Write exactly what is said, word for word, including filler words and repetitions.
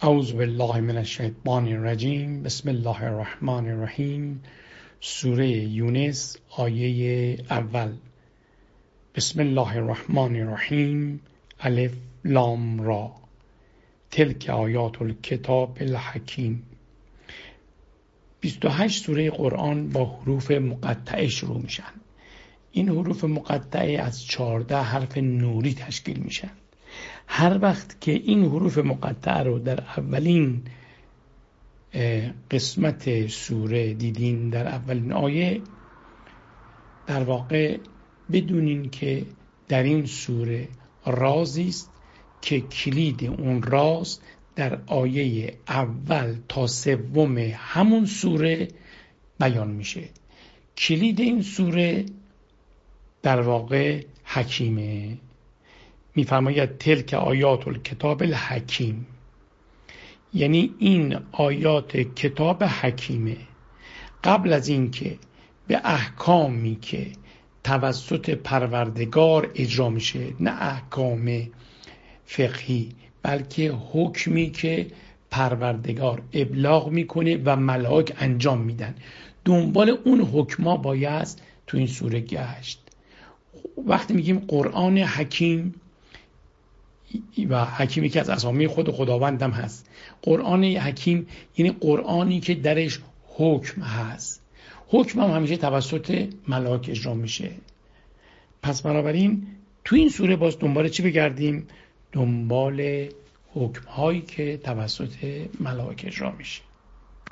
اعوذ بالله من الشیطان الرجیم. بسم الله الرحمن الرحیم. سوره یونس آیه اول. بسم الله الرحمن الرحیم. الف لام را. تلک آیات الکتاب الحکیم. بیست و هشت سوره قرآن با حروف مقطعه شروع میشن. این حروف مقطعه از چهارده حرف نوری تشکیل میشن. هر وقت که این حروف مقطعه رو در اولین قسمت سوره دیدین، در اولین آیه، در واقع بدونین که در این سوره رازی است که کلید اون راز در آیه اول تا سوم همون سوره بیان میشه. کلید این سوره در واقع حکیمه. میفرماید تلک آیات الکتاب الحکیم، یعنی این آیات کتاب حکیمه. قبل از این که به احکامی که توسط پروردگار اجرا میشه، نه احکام فقهی بلکه حکمی که پروردگار ابلاغ میکنه و ملائک انجام میدن، دنبال اون حکما باید تو این سوره گشت. وقتی میگیم قرآن حکیم، و حکیمی که از اسامی خود خداوند هم هست، قرآن حکیم یعنی قرآنی که درش حکم هست. حکم هم همیشه توسط ملائک اجرا میشه. پس بنابراین تو این سوره باز دنبال چی بگردیم؟ دنبال حکم هایی که توسط ملائک اجرا میشه.